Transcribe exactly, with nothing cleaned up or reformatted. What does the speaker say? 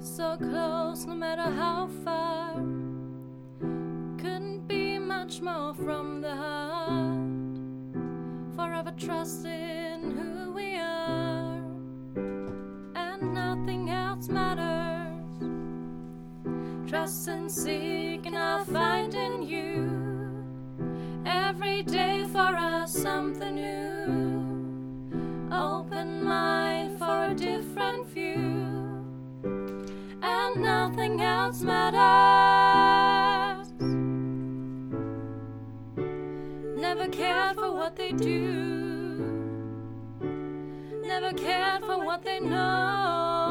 So close, no matter how far. Couldn't be much more from the heart. Forever trusting who we are, and nothing else matters. Trust and seek, and I'll find in you. Every day for us something new. Open mind for a different view. And nothing else matters. Never cared for what they do. Never cared for what they know.